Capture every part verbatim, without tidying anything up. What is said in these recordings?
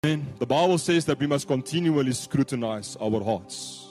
Amen. The Bible says that we must continually scrutinize our hearts.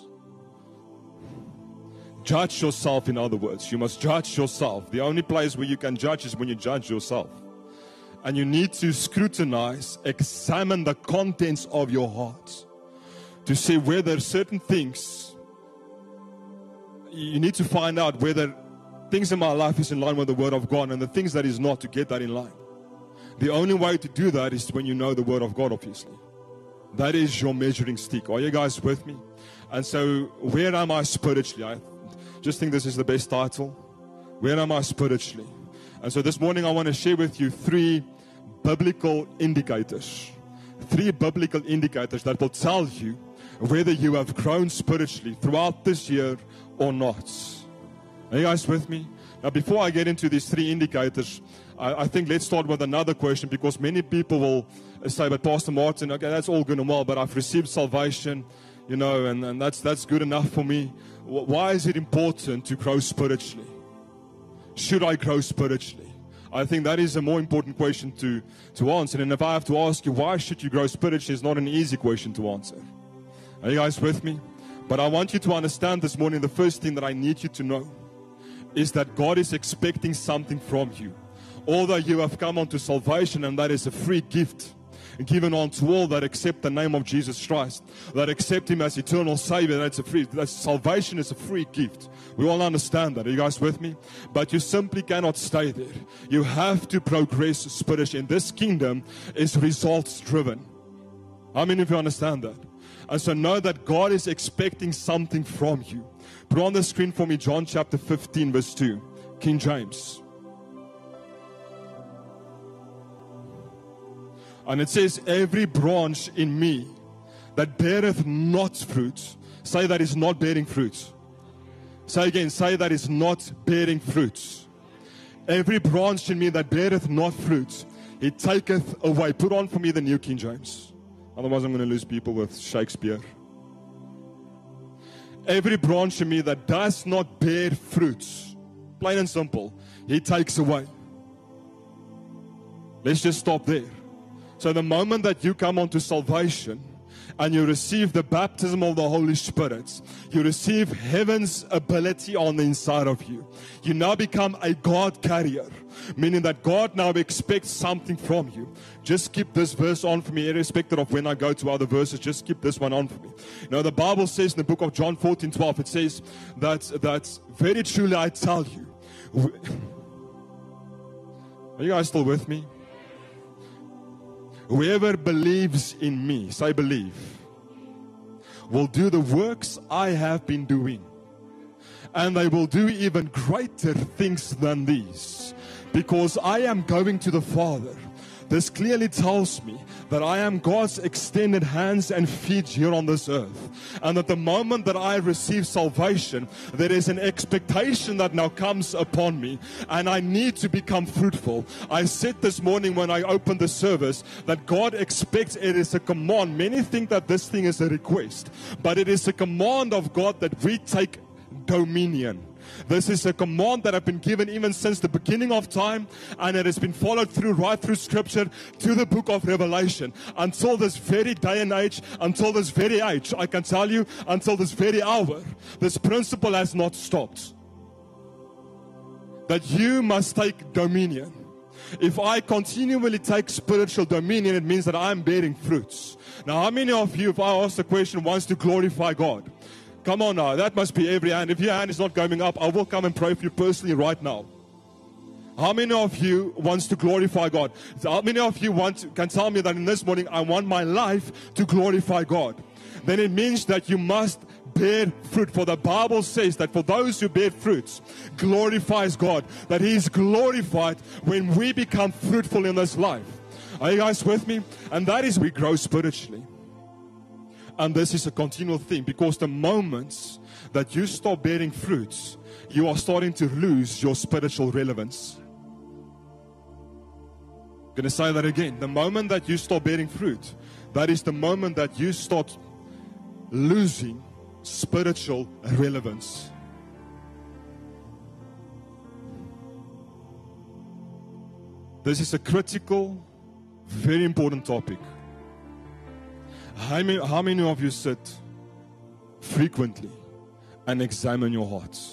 Judge yourself, in other words. You must judge yourself. The only place where you can judge is when you judge yourself. And you need to scrutinize, examine the contents of your heart to see whether certain things, you need to find out whether things in my life is in line with the Word of God, and the things that is not, to get that in line. The only way to do that is when you know the Word of God, obviously. That is your measuring stick. Are you guys with me? And so, where am I spiritually? I just think this is the best title. Where am I spiritually? And so this morning I want to share with you three biblical indicators. Three biblical indicators that will tell you whether you have grown spiritually throughout this year or not. Are you guys with me? Now, before I get into these three indicators, I, I think let's start with another question, because many people will say, but Pastor Martin, okay, that's all good and well, but I've received salvation, you know, and, and that's, that's good enough for me. Why is it important to grow spiritually? Should I grow spiritually? I think that is a more important question to, to answer. And if I have to ask you, why should you grow spiritually, it's not an easy question to answer. Are you guys with me? But I want you to understand this morning, the first thing that I need you to know is that God is expecting something from you. Although you have come unto salvation, and that is a free gift given unto all that accept the name of Jesus Christ, that accept Him as eternal Savior, that's a free, that salvation is a free gift. We all understand that. Are you guys with me? But you simply cannot stay there. You have to progress spiritually. And this kingdom is results driven. How many of you understand that? And so know that God is expecting something from you. Put on the screen for me John chapter fifteen verse two, King James. And it says, every branch in me that beareth not fruit, say that is not bearing fruit. Say again, say that is not bearing fruit. Every branch in me that beareth not fruit, He taketh away. Put on for me the New King James. Otherwise I'm going to lose people with Shakespeare. Every branch in me that does not bear fruit, plain and simple, He takes away. Let's just stop there. So the moment that you come onto salvation and you receive the baptism of the Holy Spirit, you receive heaven's ability on the inside of you. You now become a God carrier, meaning that God now expects something from you. Just keep this verse on for me, irrespective of when I go to other verses. Just keep this one on for me. Now the Bible says in the book of John fourteen twelve, it says that, that very truly I tell you. Are you guys still with me? Whoever believes in me, say believe, will do the works I have been doing. And they will do even greater things than these, because I am going to the Father. This clearly tells me that I am God's extended hands and feet here on this earth. And at the moment that I receive salvation, there is an expectation that now comes upon me. And I need to become fruitful. I said this morning when I opened the service that God expects, it is a command. Many think that this thing is a request. But it is a command of God that we take dominion. This is a command that has been given even since the beginning of time, and it has been followed through right through Scripture to the book of Revelation until this very day and age, until this very age. I can tell you, until this very hour, this principle has not stopped. That you must take dominion. If I continually take spiritual dominion, it means that I'm bearing fruits. Now, how many of you, if I ask the question, wants to glorify God? Come on now, that must be every hand. If your hand is not going up, I will come and pray for you personally right now. How many of you wants to glorify God? How many of you want to, can tell me that in this morning, I want my life to glorify God? Then it means that you must bear fruit. For the Bible says that for those who bear fruits, glorifies God. That He is glorified when we become fruitful in this life. Are you guys with me? And that is we grow spiritually. And this is a continual thing, because the moments that you stop bearing fruits, you are starting to lose your spiritual relevance. I'm going to say that again. The moment that you stop bearing fruit, that is the moment that you start losing spiritual relevance. This is a critical, very important topic. How many, how many of you sit frequently and examine your hearts?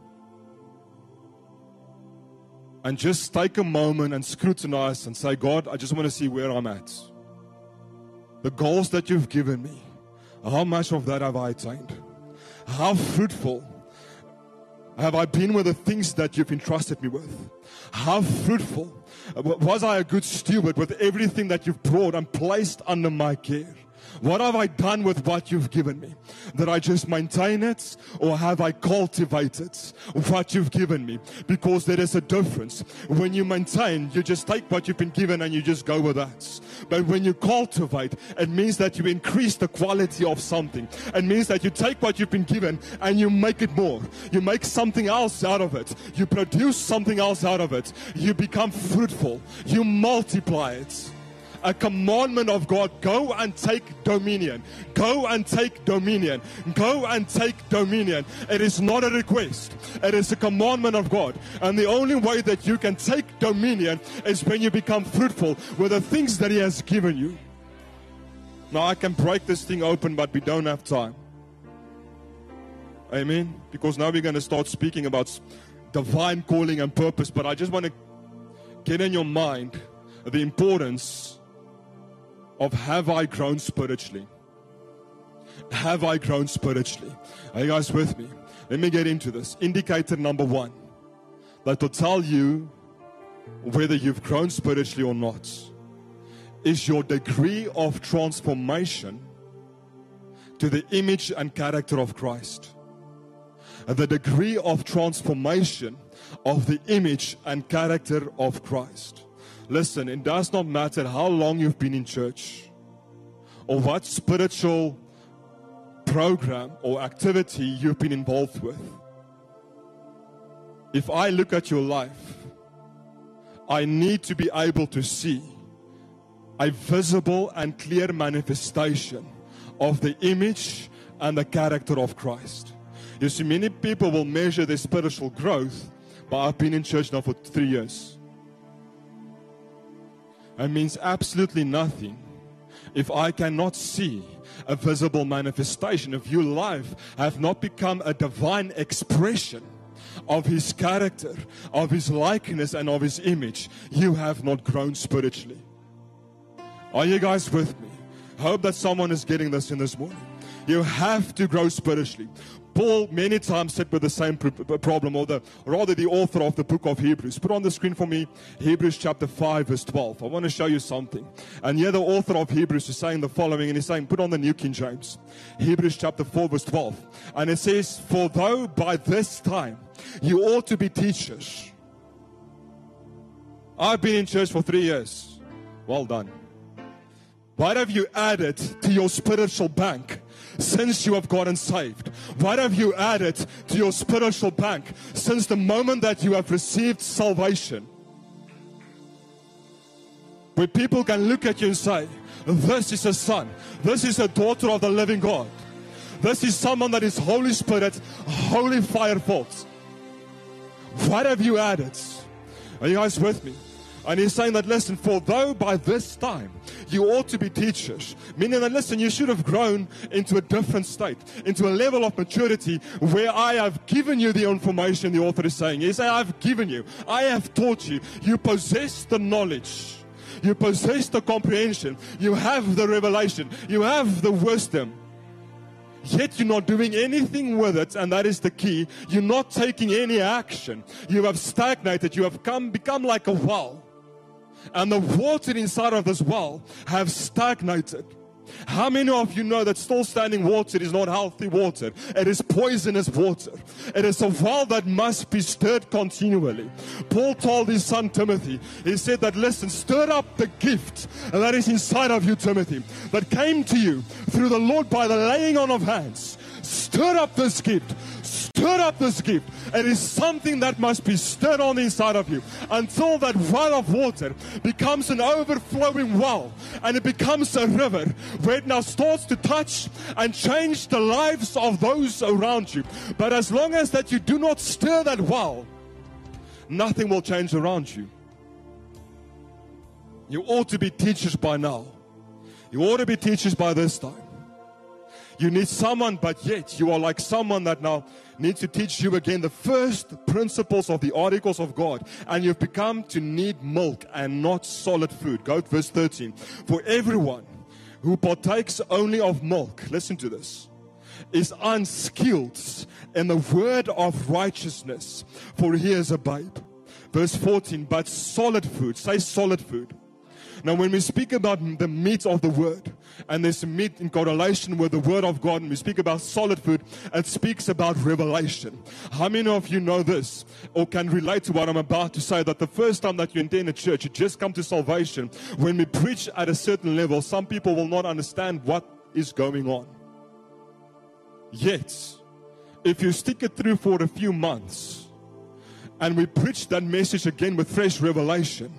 And just take a moment and scrutinize and say, God, I just want to see where I'm at. The goals that you've given me, how much of that have I attained? How fruitful have I been with the things that you've entrusted me with? How fruitful was I a good steward with everything that you've brought and placed under my care? What have I done with what you've given me? Did I just maintain it, or have I cultivated what you've given me? Because there is a difference. When you maintain, you just take what you've been given and you just go with that. But when you cultivate, it means that you increase the quality of something. It means that you take what you've been given and you make it more. You make something else out of it. You produce something else out of it. You become fruitful. You multiply it. A commandment of God, go and take dominion. Go and take dominion. Go and take dominion. It is not a request. It is a commandment of God. And the only way that you can take dominion is when you become fruitful with the things that He has given you. Now I can break this thing open, but we don't have time. Amen? Because now we're going to start speaking about divine calling and purpose. But I just want to get in your mind the importance of have I grown spiritually? Have I grown spiritually? Are you guys with me? Let me get into this. Indicator number one that will tell you whether you've grown spiritually or not is your degree of transformation to the image and character of Christ. The degree of transformation of the image and character of Christ. Listen, it does not matter how long you've been in church or what spiritual program or activity you've been involved with. If I look at your life, I need to be able to see a visible and clear manifestation of the image and the character of Christ. You see, many people will measure their spiritual growth, but I've been in church now for three years. It means absolutely nothing if I cannot see a visible manifestation. If your life have not become a divine expression of His character, of His likeness, and of His image, you have not grown spiritually. Are you guys with me? I hope that someone is getting this in this morning. You have to grow spiritually. Paul many times said with the same problem, or the, rather the author of the book of Hebrews. Put on the screen for me, Hebrews chapter five, verse twelve. I want to show you something. And here the author of Hebrews is saying the following, and he's saying, put on the New King James. Hebrews chapter four, verse twelve. And it says, for though by this time you ought to be teachers. I've been in church for three years. Well done. What have you added to your spiritual bank since you have gotten saved? What have you added to your spiritual bank since the moment that you have received salvation? Where people can look at you and say, this is a son, this is a daughter of the living God. This is someone that is Holy Spirit, holy fire filled. What have you added? Are you guys with me? And he's saying that, listen, for though by this time you ought to be teachers, meaning that, listen, you should have grown into a different state, into a level of maturity where I have given you the information, the author is saying. He's saying, I've given you, I have taught you, you possess the knowledge, you possess the comprehension, you have the revelation, you have the wisdom. Yet you're not doing anything with it, and that is the key. You're not taking any action. You have stagnated. You have come, become like a well. And the water inside of this well have stagnated. How many of you know that still standing water is not healthy water? It is poisonous water. It is a well that must be stirred continually. Paul told his son Timothy, he said that, listen, stir up the gift that is inside of you, Timothy, that came to you through the Lord by the laying on of hands. Stir up this gift. Stir up this gift. It is something that must be stirred on the inside of you until that well of water becomes an overflowing well, and it becomes a river where it now starts to touch and change the lives of those around you. But as long as that you do not stir that well, nothing will change around you. You ought to be teachers by now. You ought to be teachers by this time. You need someone, but yet you are like someone that now needs to teach you again the first principles of the articles of God. And you've become to need milk and not solid food. Go to verse thirteen. For everyone who partakes only of milk, listen to this, is unskilled in the word of righteousness, for he is a babe. Verse fourteen, but solid food, say solid food. Now when we speak about the meat of the word, and there's meat in correlation with the word of God, and we speak about solid food, it speaks about revelation. How many of you know this, or can relate to what I'm about to say, that the first time that you attend a church, you just come to salvation, when we preach at a certain level, some people will not understand what is going on. Yet, if you stick it through for a few months, and we preach that message again with fresh revelation,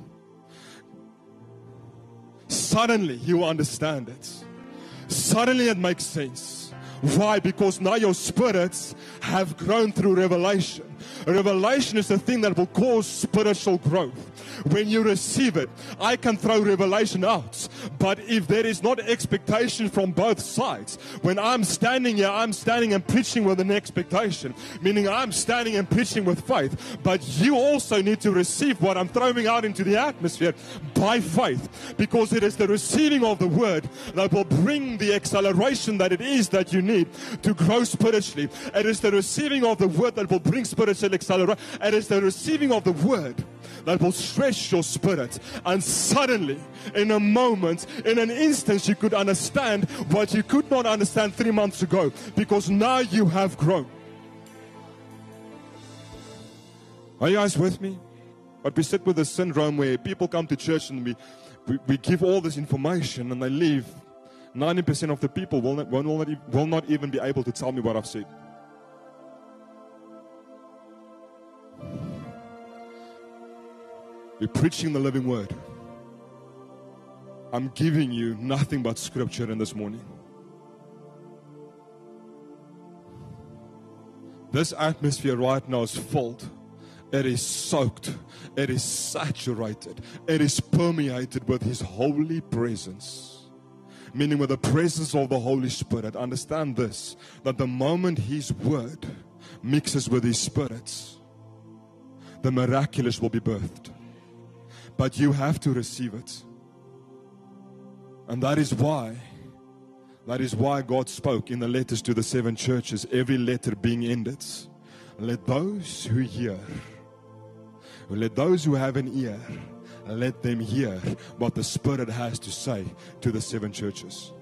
suddenly you understand it. Suddenly it makes sense. Why? Because now your spirits have grown through revelation. Revelation is the thing that will cause spiritual growth. When you receive it, I can throw revelation out. But if there is not expectation from both sides, when I'm standing here, I'm standing and preaching with an expectation. Meaning I'm standing and preaching with faith. But you also need to receive what I'm throwing out into the atmosphere by faith. Because it is the receiving of the word that will bring the acceleration that it is that you need to grow spiritually. It is the receiving of the word that will bring spiritual acceleration. It is the receiving of the word that will stretch your spirit. And suddenly, in a moment, in an instant, you could understand what you could not understand three months ago, because now you have grown. Are you guys with me? But we sit with the syndrome where people come to church and we, we, we give all this information and they leave. ninety percent of the people will not, will, not, will not even be able to tell me what I've said. We're preaching the living word. I'm giving you nothing but scripture in this morning. This atmosphere right now is filled. It is soaked. It is saturated. It is permeated with His holy presence. Meaning with the presence of the Holy Spirit. Understand this, that the moment His word mixes with His Spirit, the miraculous will be birthed. But you have to receive it. And that is why, that is why God spoke in the letters to the seven churches, every letter being ended. Let those who hear, let those who have an ear, let them hear what the Spirit has to say to the seven churches.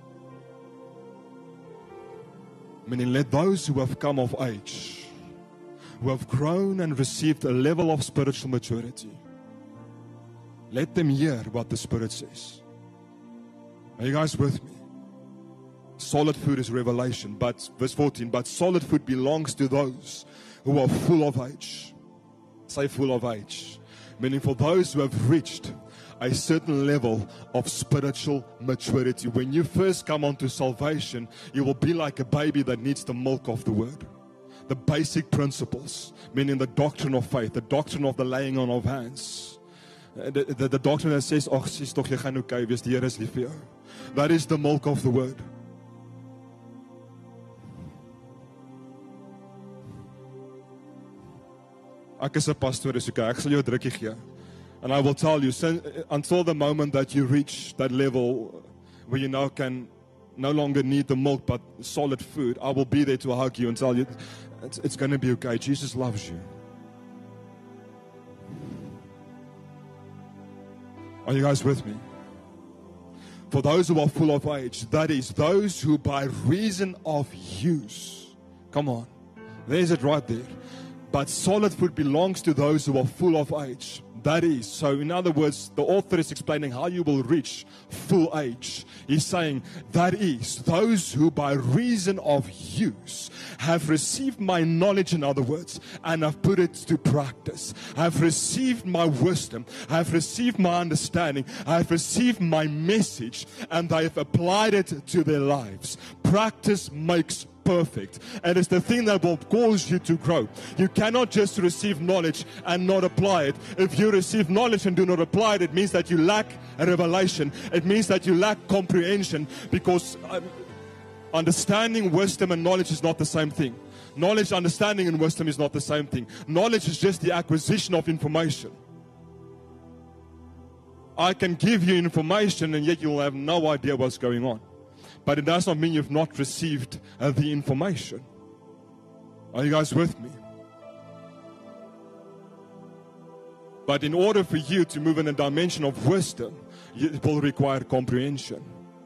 Meaning, let those who have come of age, who have grown and received a level of spiritual maturity, let them hear what the Spirit says. Are you guys with me? Solid food is revelation. But, verse fourteen, but solid food belongs to those who are full of age. Say full of age. Meaning for those who have reached a certain level of spiritual maturity. When you first come onto salvation, you will be like a baby that needs the milk of the word. The basic principles, meaning the doctrine of faith, the doctrine of the laying on of hands. The, the, the doctrine that says, "Ag, sis tog jy gaan okay wees, die Here is lief vir jou." That is the milk of the word. Ek is 'n pastoor, is okay. Ek sal jou 'n drukkie gee. And I will tell you, until the moment that you reach that level where you now can no longer need the milk but solid food, I will be there to hug you and tell you, it's, it's going to be okay. Jesus loves you. Are you guys with me? For those who are full of age, that is, those who by reason of use, come on, there's it right there. But solid food belongs to those who are full of age. That is, so in other words, the author is explaining how you will reach full age. He's saying, that is, those who by reason of use have received my knowledge, in other words, and have put it to practice, have received my wisdom, have received my understanding, have received my message, and they have applied it to their lives. Practice makes perfect. And it's the thing that will cause you to grow. You cannot just receive knowledge and not apply it. If you receive knowledge and do not apply it, it means that you lack a revelation. It means that you lack comprehension, because um, understanding, wisdom, and knowledge is not the same thing. Knowledge, understanding, and wisdom is not the same thing. Knowledge is just the acquisition of information. I can give you information and yet you'll have no idea what's going on. But it does not mean you've not received uh, the information. Are you guys with me? But in order for you to move in a dimension of wisdom, it will require comprehension.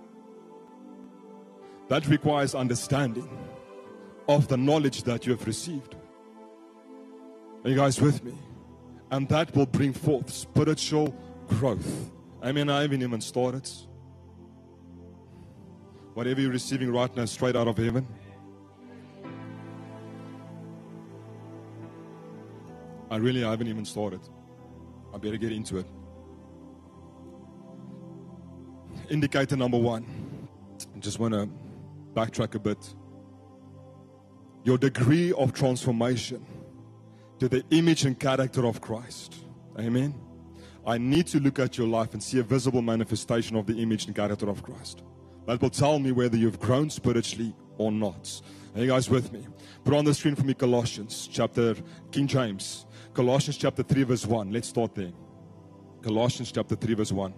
That requires understanding of the knowledge that you have received. Are you guys with me? And that will bring forth spiritual growth. I mean, I haven't even started. Whatever you're receiving right now, straight out of heaven. I really haven't even started. I better get into it. Indicator number one. I just want to backtrack a bit. Your degree of transformation to the image and character of Christ. Amen. I need to look at your life and see a visible manifestation of the image and character of Christ. That will tell me whether you've grown spiritually or not. Are you guys with me? Put on the screen for me Colossians chapter, King James. Colossians chapter three verse one. Let's start there. Colossians chapter three verse one.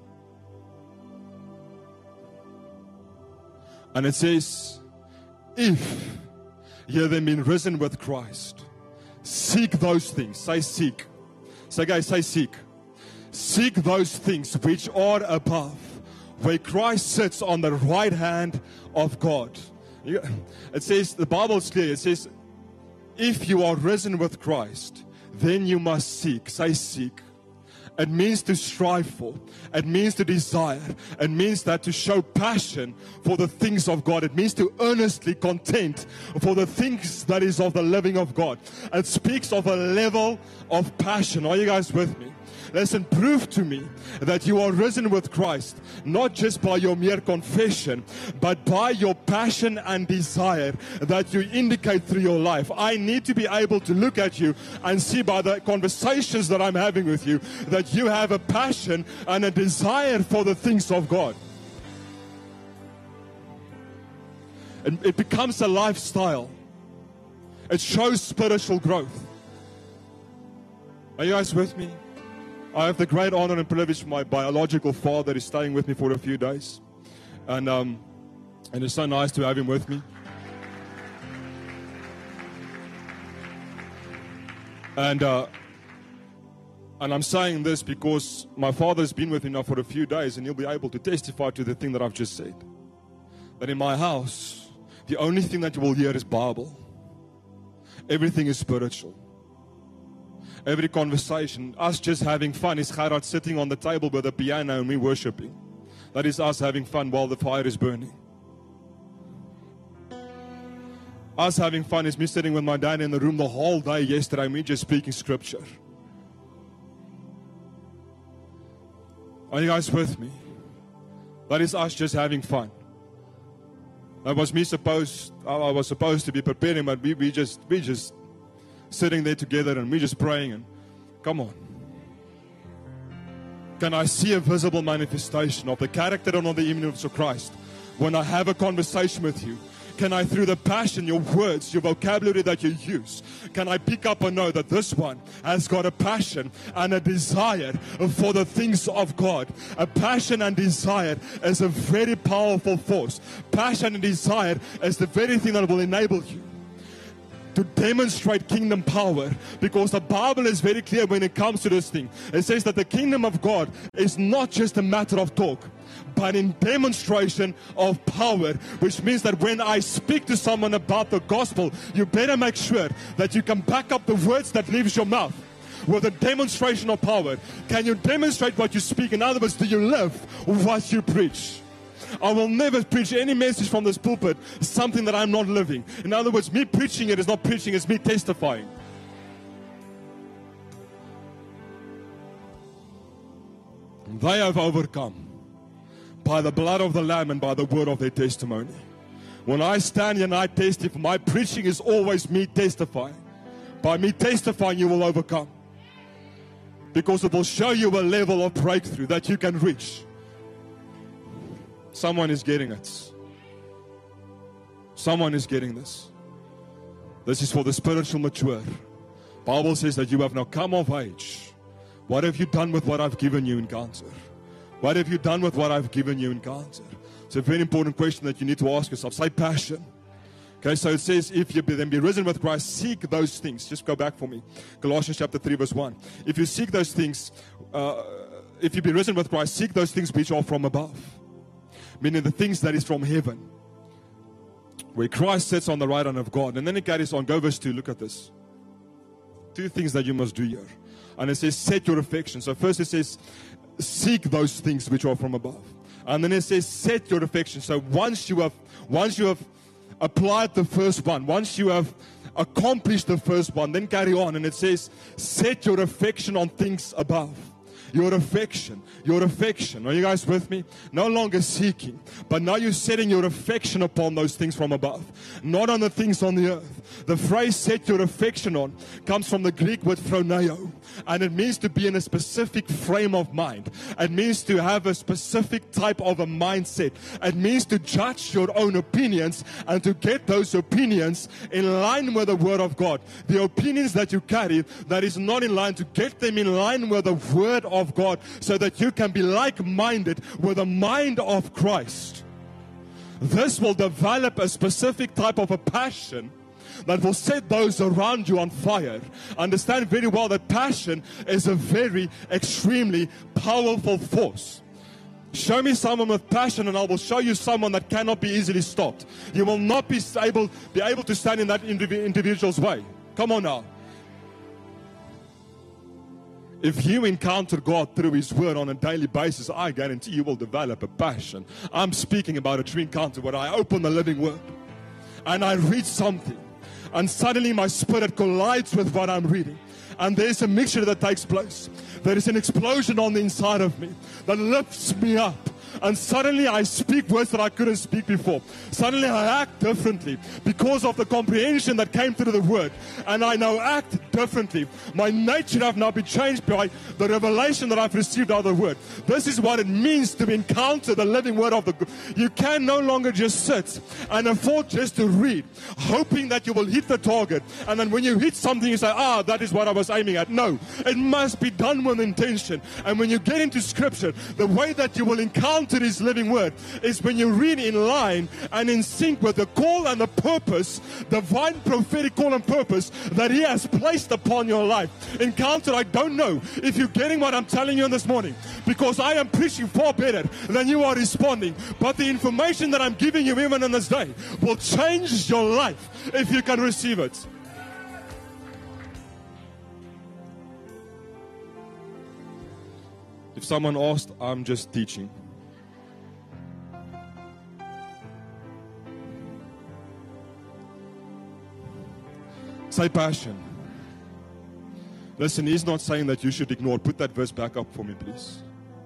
And it says, if ye have been risen with Christ, seek those things. Say seek. Say guys, say seek. Seek those things which are above, where Christ sits on the right hand of God. It says, the Bible is clear. It says, if you are risen with Christ, then you must seek. Say seek. It means to strive for. It means to desire. It means that to show passion for the things of God. It means to earnestly contend for the things that is of the living of God. It speaks of a level of passion. Are you guys with me? Listen, prove to me that you are risen with Christ, not just by your mere confession, but by your passion and desire that you indicate through your life. I need to be able to look at you and see by the conversations that I'm having with you that you have a passion and a desire for the things of God. And it becomes a lifestyle. It shows spiritual growth. Are you guys with me? I have the great honor and privilege. My biological father is staying with me for a few days. And, um, and it's so nice to have him with me. And, uh, and I'm saying this because my father's been with me now for a few days, and he'll be able to testify to the thing that I've just said. That in my house, the only thing that you will hear is Bible. Everything is spiritual. Every conversation, us just having fun, is Gerard sitting on the table with a piano and me worshiping. That is us having fun while the fire is burning. Us having fun is me sitting with my dad in the room the whole day yesterday, me just speaking scripture. Are you guys with me? That is us just having fun. That was me supposed, I was supposed to be preparing, but we, we just, we just sitting there together and we just praying and come on. Can I see a visible manifestation of the character and of the image of Christ when I have a conversation with you? Can I, through the passion, your words, your vocabulary that you use, can I pick up and know that this one has got a passion and a desire for the things of God? A passion and desire is a very powerful force. Passion and desire is the very thing that will enable you to demonstrate kingdom power, because the Bible is very clear when it comes to this thing. It says that the kingdom of God is not just a matter of talk, but in demonstration of power, which means that when I speak to someone about the gospel, you better make sure that you can back up the words that leaves your mouth with a demonstration of power. Can you demonstrate what you speak? In other words, do you live what you preach? I will never preach any message from this pulpit something that I'm not living. In other words, me preaching it is not preaching, it's me testifying. They have overcome by the blood of the Lamb and by the word of their testimony. When I stand here and I testify, my preaching is always me testifying. By me testifying, you will overcome. Because it will show you a level of breakthrough that you can reach. Someone is getting it. Someone is getting this. This is for the spiritual mature. Bible says that you have now come of age. What have you done with what I've given you, Encounter? What have you done with what I've given you, Encounter? It's a very important question that you need to ask yourself. Say passion. Okay, so it says, if you be, then be risen with Christ, seek those things. Just go back for me. Colossians chapter three, verse one. If you seek those things, uh, if you be risen with Christ, seek those things which are from above. Meaning the things that is from heaven. Where Christ sits on the right hand of God. And then it carries on. Go verse two, look at this. Two things that you must do here. And it says, set your affection. So first it says, seek those things which are from above. And then it says, set your affection. So once you have, once you have applied the first one, once you have accomplished the first one, then carry on. And it says, set your affection on things above. Your affection, your affection. Are you guys with me? No longer seeking, but now you're setting your affection upon those things from above, not on the things on the earth. The phrase set your affection on comes from the Greek word phroneo, and it means to be in a specific frame of mind. It means to have a specific type of a mindset. It means to judge your own opinions and to get those opinions in line with the Word of God. The opinions that you carry that is not in line, to get them in line with the Word of God, so that you can be like-minded with the mind of Christ. This will develop a specific type of a passion that will set those around you on fire. Understand very well that passion is a very extremely powerful force. Show me someone with passion and I will show you someone that cannot be easily stopped. You will not be able, be able to stand in that individual's way. Come on now. If you encounter God through His Word on a daily basis, I guarantee you will develop a passion. I'm speaking about a true encounter where I open the living Word and I read something and suddenly my spirit collides with what I'm reading. And there's a mixture that takes place. There is an explosion on the inside of me that lifts me up. And suddenly I speak words that I couldn't speak before. Suddenly I act differently because of the comprehension that came through the Word. And I now act differently. My nature have now been changed by the revelation that I've received out of the Word. This is what it means to encounter the living Word of the God. You can no longer just sit and afford just to read, hoping that you will hit the target. And then when you hit something, you say, ah, that is what I was aiming at. No, it must be done with intention. And when you get into Scripture, the way that you will encounter to His living Word is when you read in line and in sync with the call and the purpose, divine prophetic call and purpose that He has placed upon your life. Encounter, I don't know if you're getting what I'm telling you this morning, because I am preaching far better than you are responding, but the information that I'm giving you even in this day will change your life if you can receive it. If someone asked, I'm just teaching. Say passion. Listen, He's not saying that you should ignore. Put that verse back up for me, please.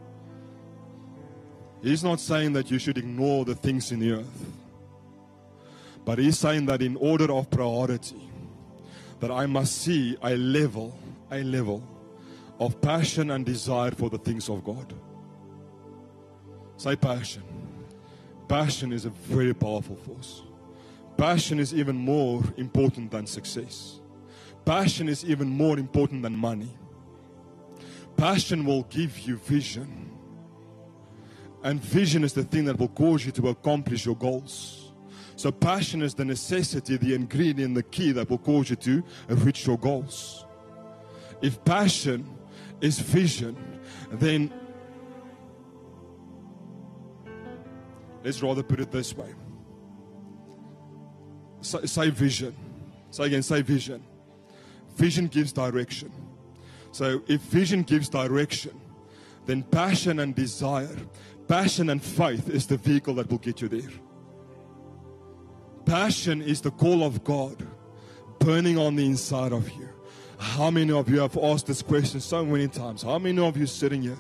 He's not saying that you should ignore the things in the earth. But He's saying that in order of priority, that I must see a level, a level of passion and desire for the things of God. Say passion. Passion is a very powerful force. Passion is even more important than success. Passion is even more important than money. Passion will give you vision. And vision is the thing that will cause you to accomplish your goals. So passion is the necessity, the ingredient, the key that will cause you to reach your goals. If passion is vision, then let's rather put it this way. Say, say vision. Say again, say vision. Vision gives direction. So if vision gives direction, then passion and desire, passion and faith is the vehicle that will get you there. Passion is the call of God burning on the inside of you. How many of you have asked this question so many times? How many of you sitting here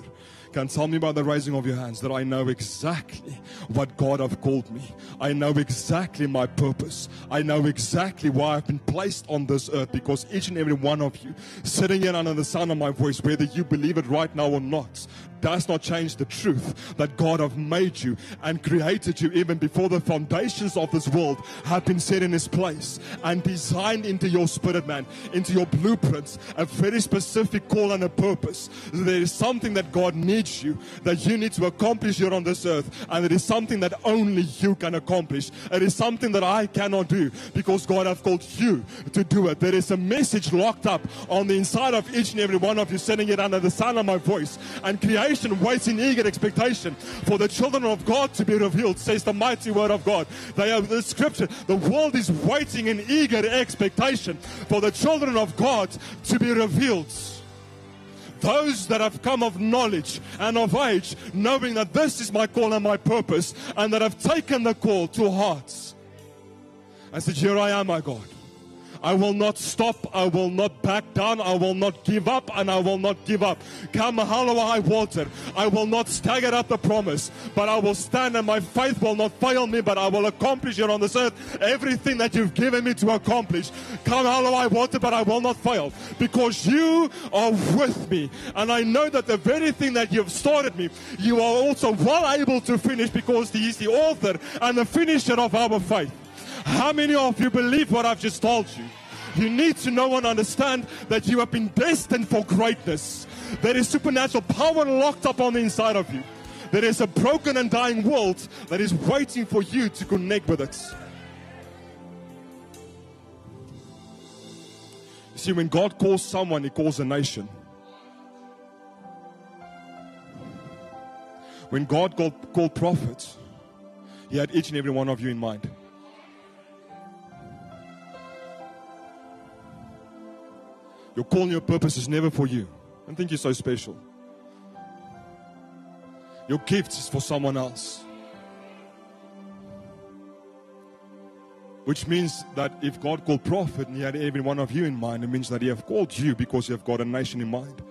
can tell me by the raising of your hands that I know exactly what God have called me. I know exactly my purpose. I know exactly why I've been placed on this earth, because each and every one of you sitting here under the sound of my voice, whether you believe it right now or not, does not change the truth that God have made you and created you even before the foundations of this world have been set in His place and designed into your spirit, man, into your blueprints, a very specific call and a purpose. There is something that God needs you, that you need to accomplish here on this earth, and it is something that only you can accomplish. It is something that I cannot do, because God has called you to do it. There is a message locked up on the inside of each and every one of you sitting here under the sound of my voice, and creation waits in eager expectation for the children of God to be revealed, says the mighty word of God. They are the scripture. The world is waiting in eager expectation for the children of God to be revealed. Those that have come of knowledge and of age, knowing that this is my call and my purpose, and that have taken the call to heart and said, here I am, my God. I will not stop, I will not back down, I will not give up, and I will not give up. Come hell or high water, I will not stagger at the promise, but I will stand, and my faith will not fail me, but I will accomplish here on this earth everything that you've given me to accomplish. Come hell or high water, but I will not fail, because you are with me, and I know that the very thing that you've started me, you are also well able to finish, because He is the author and the finisher of our faith. How many of you believe what I've just told you? You need to know and understand that you have been destined for greatness. There is supernatural power locked up on the inside of you. There is a broken and dying world that is waiting for you to connect with it. You see, when God calls someone, He calls a nation. When God called, called prophets, He had each and every one of you in mind. Your call and your purpose is never for you. Don't think you're so special. Your gift is for someone else. Which means that if God called prophet and He had every one of you in mind, it means that He have called you because you have got a nation in mind.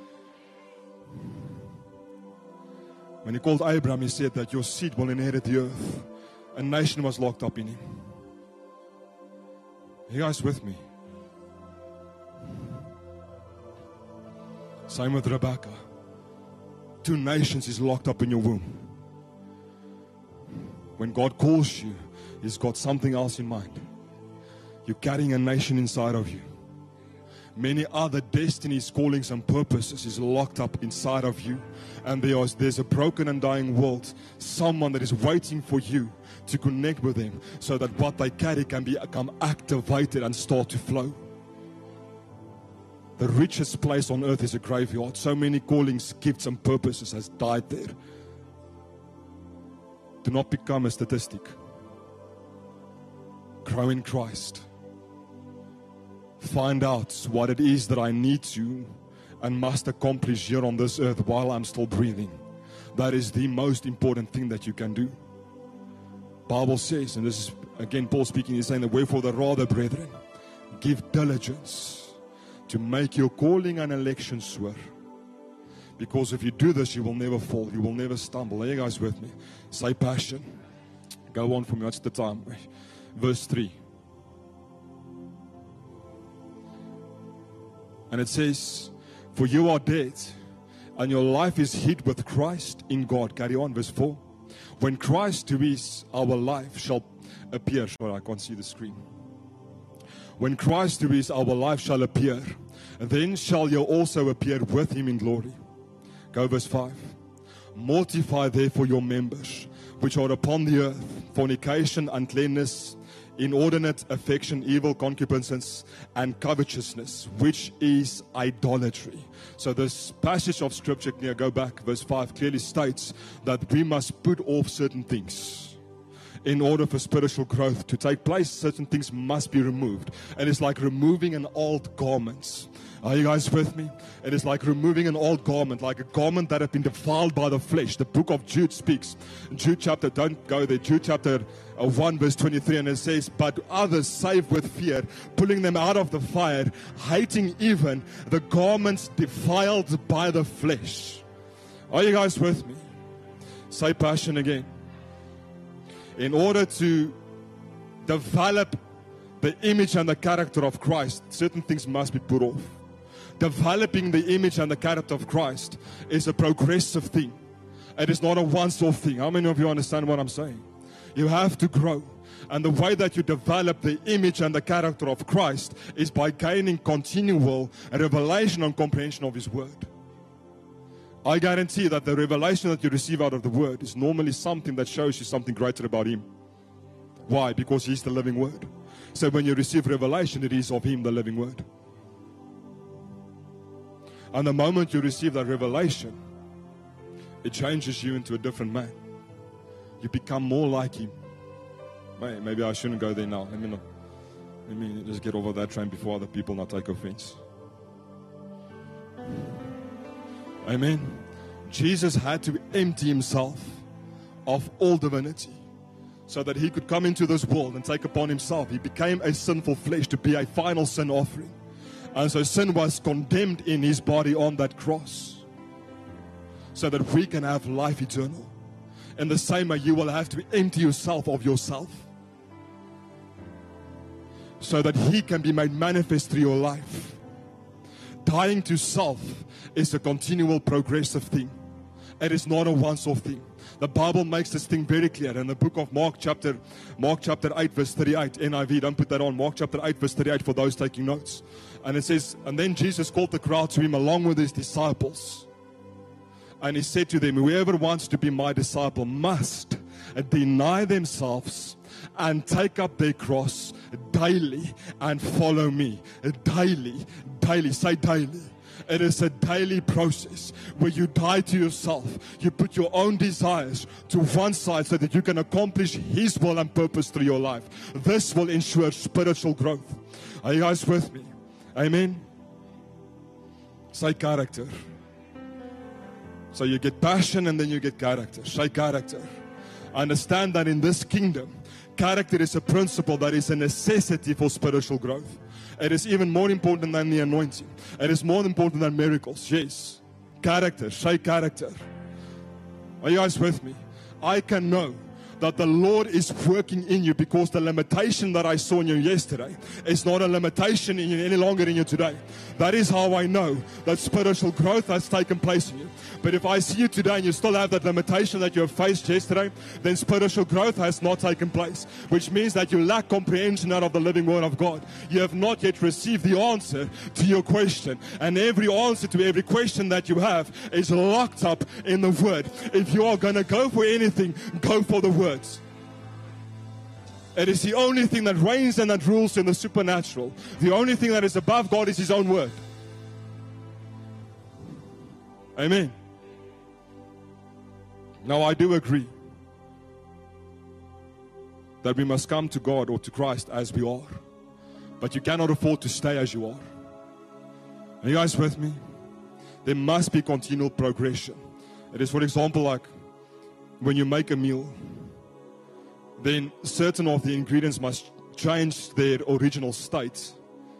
When He called Abraham, He said that your seed will inherit the earth. A nation was locked up in him. Are you guys with me? Same with Rebecca. Two nations is locked up in your womb. When God calls you, He's got something else in mind. You're carrying a nation inside of you. Many other destinies, callings, and purposes is locked up inside of you. And there is, there's a broken and dying world. Someone that is waiting for you to connect with them, so that what they carry can become activated and start to flow. The richest place on earth is a graveyard. So many callings, gifts, and purposes has died there. Do not become a statistic. Grow in Christ. Find out what it is that I need to and must accomplish here on this earth while I'm still breathing. That is the most important thing that you can do. Bible says, and this is again Paul speaking, he's saying that wherefore the rather, brethren, give diligence to make your calling and election sure. Because if you do this, you will never fall. You will never stumble. Are you guys with me? Say passion. Go on for me. What's the time? Verse three. And it says, for you are dead, and your life is hid with Christ in God. Carry on, verse four. When Christ, who is our life, shall appear. Sorry, I can't see the screen. When Christ, who is our life, shall appear, then shall you also appear with Him in glory. Go verse five. Mortify therefore your members, which are upon the earth, fornication, uncleanness, inordinate affection, evil concupiscence, and covetousness, which is idolatry. So this passage of scripture, here, go back, verse five, clearly states that we must put off certain things. In order for spiritual growth to take place, certain things must be removed. And it's like removing an old garment. Are you guys with me? It is like removing an old garment, like a garment that had been defiled by the flesh. The book of Jude speaks. Jude chapter, don't go there, Jude chapter one verse twenty-three, and it says, but others save with fear, pulling them out of the fire, hating even the garments defiled by the flesh. Are you guys with me? Say passion again. In order to develop the image and the character of Christ, certain things must be put off. Developing the image and the character of Christ is a progressive thing. It is not a once-off thing. How many of you understand what I'm saying? You have to grow. And the way that you develop the image and the character of Christ is by gaining continual revelation and comprehension of His Word. I guarantee that the revelation that you receive out of the Word is normally something that shows you something greater about Him. Why? Because He's the living Word. So when you receive revelation, it is of Him, the living Word. And the moment you receive that revelation, it changes you into a different man. You become more like Him. Maybe I shouldn't go there now. Let me not. Let me just get over that train before other people not take offense. Amen. Jesus had to empty Himself of all divinity so that He could come into this world and take upon Himself. He became a sinful flesh to be a final sin offering. And so sin was condemned in His body on that cross so that we can have life eternal. In the same way, you will have to empty yourself of yourself so that He can be made manifest through your life. Dying to self is a continual progressive thing. It is not a once-off thing. The Bible makes this thing very clear in the book of Mark chapter Mark chapter eight verse thirty-eight, N I V, don't put that on, Mark chapter eight verse thirty-eight for those taking notes. And it says, and then Jesus called the crowd to Him along with His disciples. And He said to them, whoever wants to be my disciple must deny themselves and take up their cross daily and follow me. Daily, daily, say daily. It is a daily process where you die to yourself. You put your own desires to one side so that you can accomplish His will and purpose through your life. This will ensure spiritual growth. Are you guys with me? Amen? Say character. So you get passion and then you get character. Say character. Understand that in this kingdom, character is a principle that is a necessity for spiritual growth. It is even more important than the anointing. It is more important than miracles. Yes. Character. Say character. Are you guys with me? I can know that the Lord is working in you because the limitation that I saw in you yesterday is not a limitation in you any longer in you today. That is how I know that spiritual growth has taken place in you. But if I see you today and you still have that limitation that you have faced yesterday, then spiritual growth has not taken place, which means that you lack comprehension out of the living Word of God. You have not yet received the answer to your question. And every answer to every question that you have is locked up in the Word. If you are going to go for anything, go for the Word. It is the only thing that reigns and that rules in the supernatural. The only thing that is above God is His own Word. Amen. Now I do agree that we must come to God or to Christ as we are. But you cannot afford to stay as you are. Are you guys with me? There must be continual progression. It is, for example, like when you make a meal, then certain of the ingredients must change their original state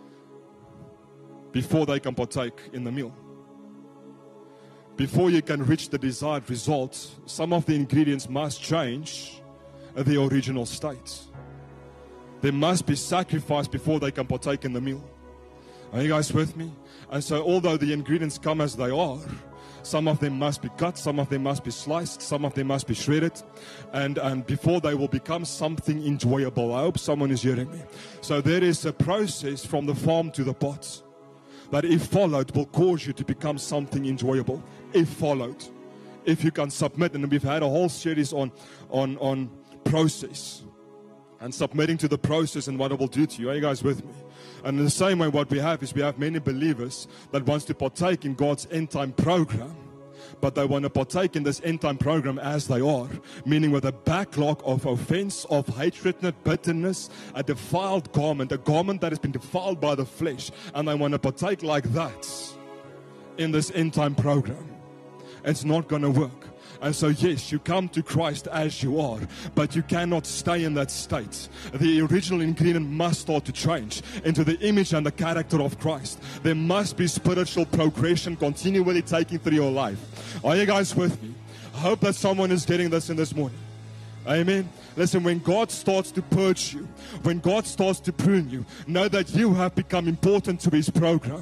before they can partake in the meal. Before you can reach the desired result, some of the ingredients must change the original state. There must be sacrifice before they can partake in the meal. Are you guys with me? And so although the ingredients come as they are, some of them must be cut, some of them must be sliced, some of them must be shredded, and, and before they will become something enjoyable. I hope someone is hearing me. So there is a process from the farm to the pot that, if followed, will cause you to become something enjoyable. If followed, if you can submit, and we've had a whole series on, on, on process and submitting to the process and what it will do to you. Are you guys with me? And in the same way, what we have is we have many believers that wants to partake in God's end time program, but they want to partake in this end time program as they are, meaning with a backlog of offense, of hatred, bitterness, a defiled garment, a garment that has been defiled by the flesh, and they want to partake like that in this end time program. It's not going to work. And so, yes, you come to Christ as you are, but you cannot stay in that state. The original ingredient must start to change into the image and the character of Christ. There must be spiritual progression continually taking through your life. Are you guys with me? I hope that someone is getting this in this morning. Amen. Listen, when God starts to purge you, when God starts to prune you, know that you have become important to His program.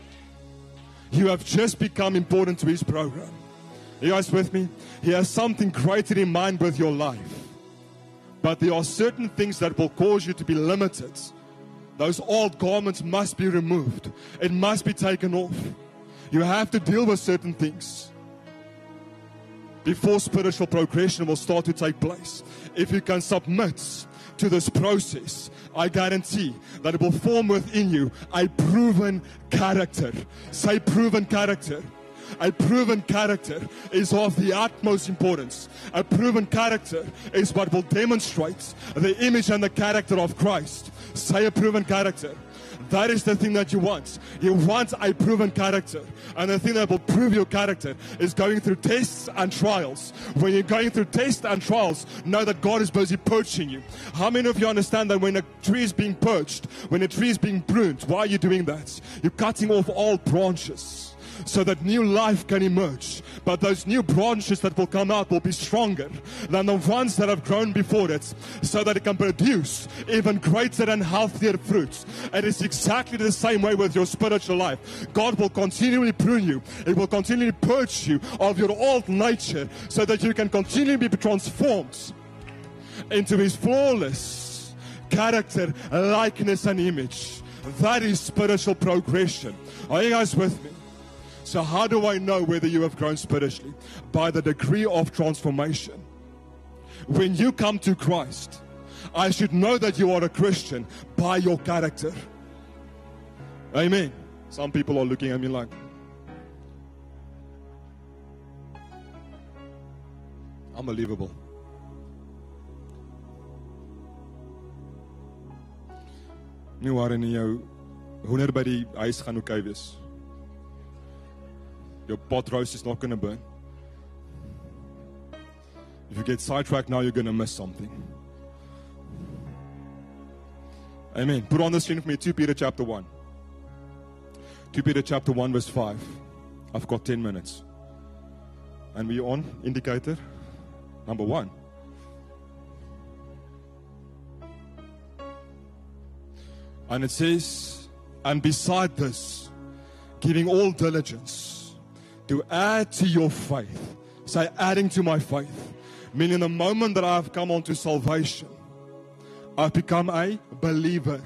You have just become important to His program. Are you guys with me? He has something greater in mind with your life. But there are certain things that will cause you to be limited. Those old garments must be removed. It must be taken off. You have to deal with certain things before spiritual progression will start to take place. If you can submit to this process, I guarantee that it will form within you a proven character. Say proven character. A proven character is of the utmost importance. A proven character is what will demonstrate the image and the character of Christ. Say a proven character. That is the thing that you want. You want a proven character. And the thing that will prove your character is going through tests and trials. When you're going through tests and trials, know that God is busy purging you. How many of you understand that when a tree is being purged, when a tree is being pruned, why are you doing that? You're cutting off all branches so that new life can emerge. But those new branches that will come out will be stronger than the ones that have grown before it, so that it can produce even greater and healthier fruits. It is exactly the same way with your spiritual life. God will continually prune you. It will continually purge you of your old nature so that you can continually be transformed into His flawless character, likeness, and image. That is spiritual progression. Are you guys with me? So how do I know whether you have grown spiritually? By the degree of transformation. When you come to Christ, I should know that you are a Christian by your character. Amen. Some people are looking at me like, unbelievable. Nie waar in jou honder by die huis gaan oké wees. Your pot roast is not going to burn. If you get sidetracked now, you're going to miss something. Amen. Put on the screen for me Second Peter chapter one. Second Peter chapter one verse five. I've got ten minutes. And we're on indicator number one. And it says, and beside this, giving all diligence, to add to your faith. Say, adding to my faith. Meaning the moment that I've come onto salvation, I've become a believer.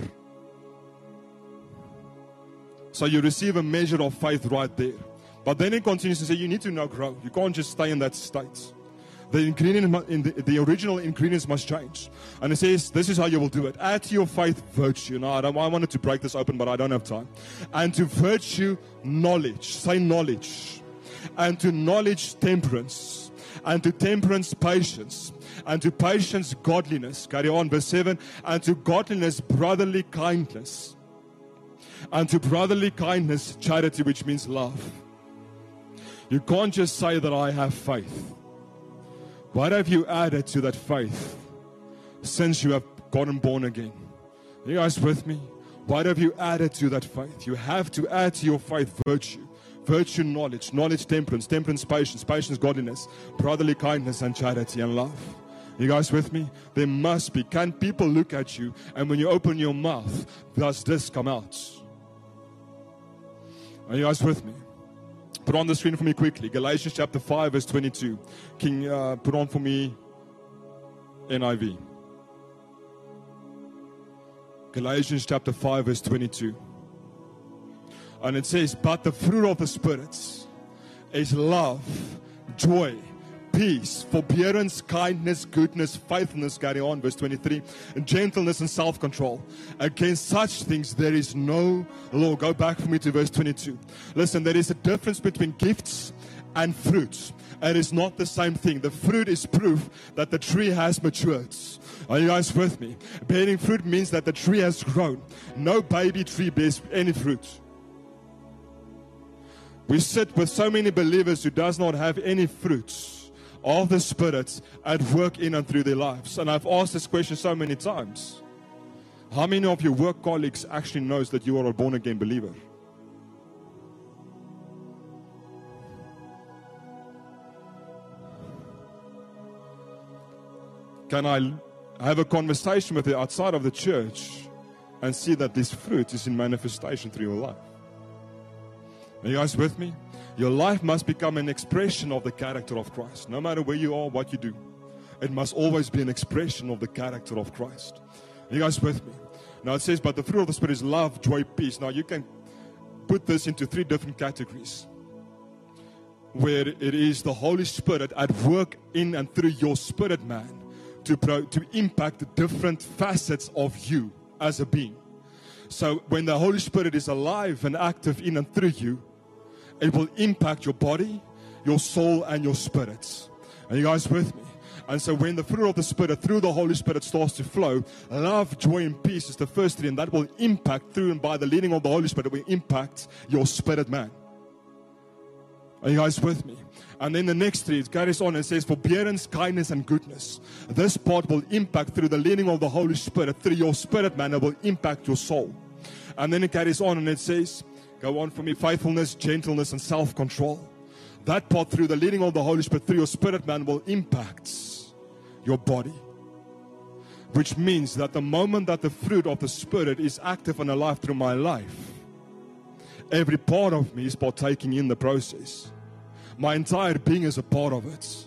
So you receive a measure of faith right there. But then it continues to say, you need to now grow. You can't just stay in that state. The ingredient, in the, the original ingredients must change. And it says, this is how you will do it. Add to your faith virtue. Now, I, don't, I wanted to break this open, but I don't have time. And to virtue, knowledge. Say knowledge. And to knowledge, temperance. And to temperance, patience. And to patience, godliness. Carry on, verse seven. And to godliness, brotherly kindness. And to brotherly kindness, charity, which means love. You can't just say that I have faith. What have you added to that faith since you have gotten born again? Are you guys with me? What have you added to that faith? You have to add to your faith virtue. Virtue, knowledge. Knowledge, temperance. Temperance, patience. Patience, godliness. Brotherly kindness and charity and love. You guys with me? There must be. Can people look at you and when you open your mouth, does this come out? Are you guys with me? Put on the screen for me quickly. Galatians chapter five verse twenty-two. King, uh, put on for me N I V. Galatians chapter five verse twenty-two. And it says, but the fruit of the Spirit is love, joy, peace, forbearance, kindness, goodness, faithfulness, carry on, verse twenty-three, and gentleness and self-control. Against such things there is no law. Go back for me to verse twenty-two. Listen, there is a difference between gifts and fruits. It is not the same thing. The fruit is proof that the tree has matured. Are you guys with me? Bearing fruit means that the tree has grown. No baby tree bears any fruit. We sit with so many believers who does not have any fruits of the Spirit at work in and through their lives. And I've asked this question so many times. How many of your work colleagues actually knows that you are a born-again believer? Can I have a conversation with you outside of the church and see that this fruit is in manifestation through your life? Are you guys with me? Your life must become an expression of the character of Christ. No matter where you are, what you do, it must always be an expression of the character of Christ. Are you guys with me? Now it says, but the fruit of the Spirit is love, joy, peace. Now you can put this into three different categories, where it is the Holy Spirit at work in and through your spirit man to, pro, to impact different facets of you as a being. So when the Holy Spirit is alive and active in and through you, it will impact your body, your soul, and your spirits. Are you guys with me? And so when the fruit of the Spirit through the Holy Spirit starts to flow, love, joy, and peace is the first three, and that will impact through and by the leading of the Holy Spirit, it will impact your spirit man. Are you guys with me? And then the next three, it carries on and says, forbearance, kindness, and goodness. This part will impact through the leading of the Holy Spirit, through your spirit man, it will impact your soul. And then it carries on and it says, go on for me, faithfulness, gentleness, and self-control. That part through the leading of the Holy Spirit, through your spirit man, will impact your body. Which means that the moment that the fruit of the Spirit is active and alive through my life, every part of me is partaking in the process. My entire being is a part of it.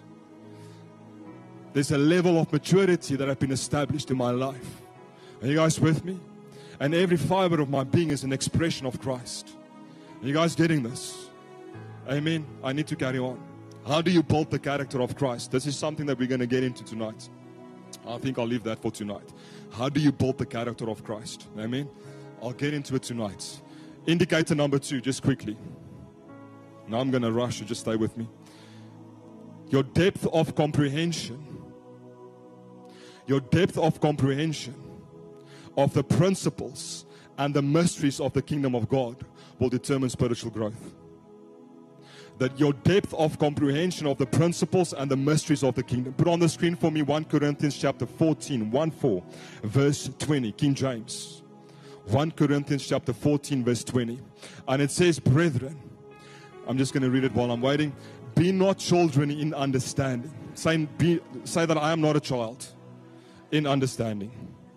There's a level of maturity that has been established in my life. Are you guys with me? And every fiber of my being is an expression of Christ. Are you guys getting this? Amen. I need to carry on. How do you build the character of Christ? This is something that we're going to get into tonight. I think I'll leave that for tonight. How do you build the character of Christ? Amen. I'll get into it tonight. Indicator number two, just quickly. Now I'm going to rush you, just stay with me. Your depth of comprehension. Your depth of comprehension of the principles and the mysteries of the kingdom of God will determine spiritual growth. That your depth of comprehension of the principles and the mysteries of the kingdom. Put on the screen for me First Corinthians chapter fourteen, one four, verse twenty, King James. First Corinthians chapter fourteen, verse twenty. And it says, brethren, I'm just going to read it while I'm waiting. Be not children in understanding. Say, be, say that I am not a child in understanding.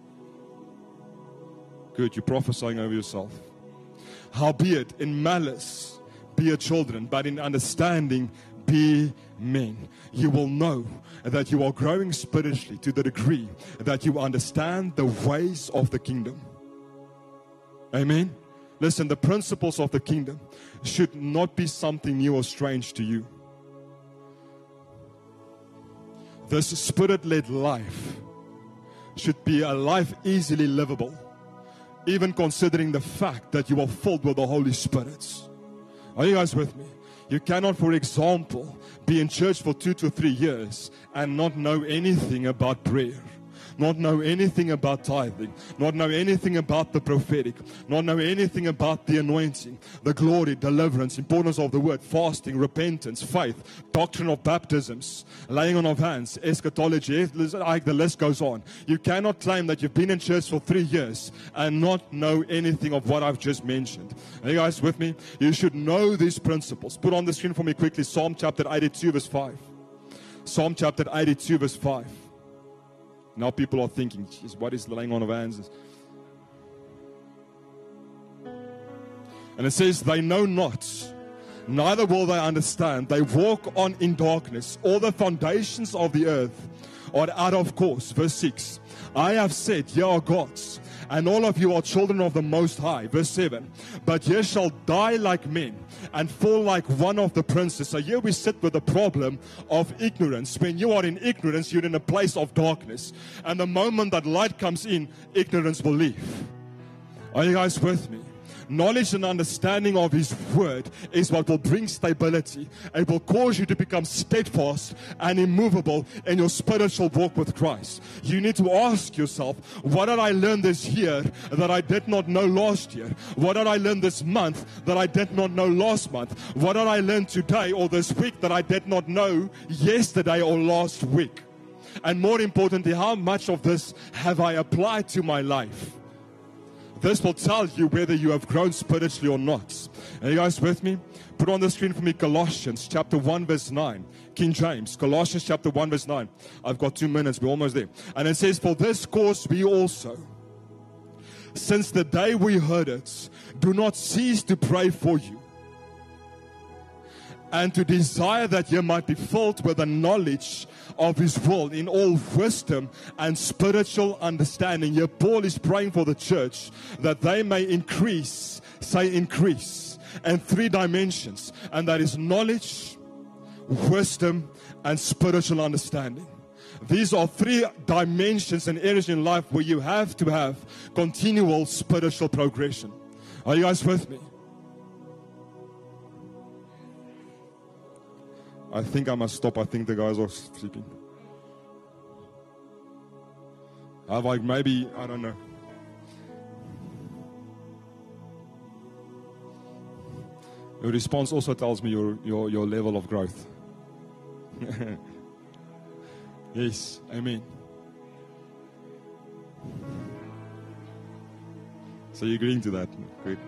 Good, you're prophesying over yourself. Howbeit in malice be your children, but in understanding be men. You will know that you are growing spiritually to the degree that you understand the ways of the kingdom. Amen. Listen, the principles of the kingdom should not be something new or strange to you. This spirit-led life should be a life easily livable, even considering the fact that you are filled with the Holy Spirit. Are you guys with me? You cannot, for example, be in church for two to three years and not know anything about prayer, not know anything about tithing, not know anything about the prophetic, not know anything about the anointing, the glory, deliverance, importance of the word, fasting, repentance, faith, doctrine of baptisms, laying on of hands, eschatology, the list goes on. You cannot claim that you've been in church for three years and not know anything of what I've just mentioned. Are you guys with me? You should know these principles. Put on the screen for me quickly Psalm chapter eighty-two verse five. Psalm chapter eighty-two verse five. Now people are thinking, geez, what is laying on of hands? And it says, they know not, neither will they understand. They walk on in darkness. All the foundations of the earth are out of course. Verse six. I have said, ye are gods, and all of you are children of the Most High. Verse seven. But ye shall die like men, and fall like one of the princes. So here we sit with the problem of ignorance. When you are in ignorance, you're in a place of darkness. And the moment that light comes in, ignorance will leave. Are you guys with me? Knowledge and understanding of His Word is what will bring stability. It will cause you to become steadfast and immovable in your spiritual walk with Christ. You need to ask yourself, what did I learn this year that I did not know last year? What did I learn this month that I did not know last month? What did I learn today or this week that I did not know yesterday or last week? And more importantly, how much of this have I applied to my life? This will tell you whether you have grown spiritually or not. Are you guys with me? Put on the screen for me Colossians chapter one verse nine. King James, Colossians chapter one verse nine. I've got two minutes, we're almost there. And it says, for this cause we also, since the day we heard it, do not cease to pray for you, and to desire that ye might be filled with the knowledge of His will in all wisdom and spiritual understanding. Here Paul is praying for the church that they may increase, say increase, in three dimensions. And that is knowledge, wisdom, and spiritual understanding. These are three dimensions and areas in life where you have to have continual spiritual progression. Are you guys with me? I think I must stop. I think the guys are sleeping. Have I maybe, I don't know. Your response also tells me your, your, your level of growth. Yes, amen. So you're agreeing to that? Good.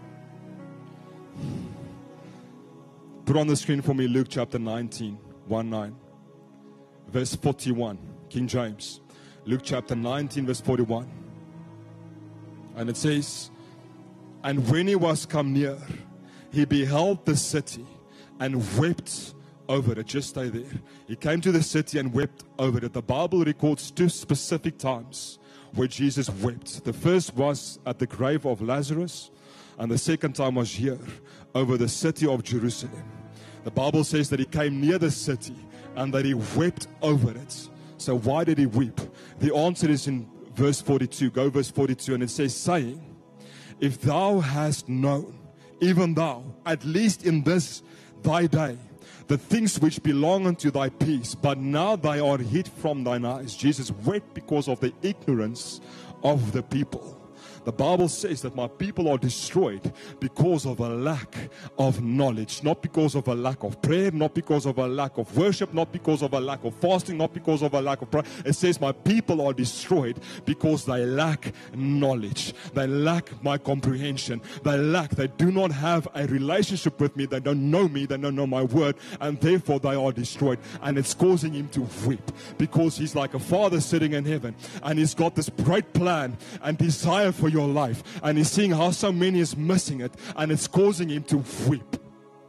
Put on the screen for me Luke chapter nineteen, one nine, verse forty-one, King James. Luke chapter nineteen, verse forty-one. And it says, and when he was come near, he beheld the city and wept over it. Just stay there. He came to the city and wept over it. The Bible records two specific times where Jesus wept. The first was at the grave of Lazarus, and the second time was here, over the city of Jerusalem. The Bible says that he came near the city and that he wept over it. So why did he weep? The answer is in verse forty-two. Go verse forty-two, and it says, saying, if thou hast known, even thou, at least in this thy day, the things which belong unto thy peace, but now they are hid from thine eyes. Jesus wept because of the ignorance of the people. The Bible says that my people are destroyed because of a lack of knowledge, not because of a lack of prayer, not because of a lack of worship, not because of a lack of fasting, not because of a lack of prayer. It says my people are destroyed because they lack knowledge. They lack my comprehension. They lack, they do not have a relationship with me. They don't know me. They don't know my word. And therefore they are destroyed. And it's causing him to weep because he's like a father sitting in heaven. And he's got this great plan and desire for your life, and he's seeing how so many is missing it, and it's causing him to weep.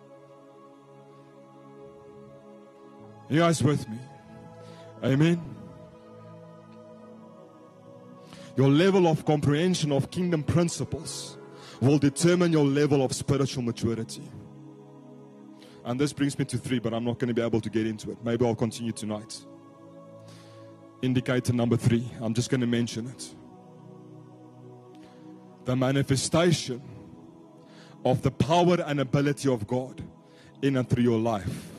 You guys with me? Amen. Your level of comprehension of kingdom principles will determine your level of spiritual maturity. And this brings me to three, but I'm not going to be able to get into it. Maybe I'll continue tonight. Indicator number three, I'm just going to mention it. The manifestation of the power and ability of God in and through your life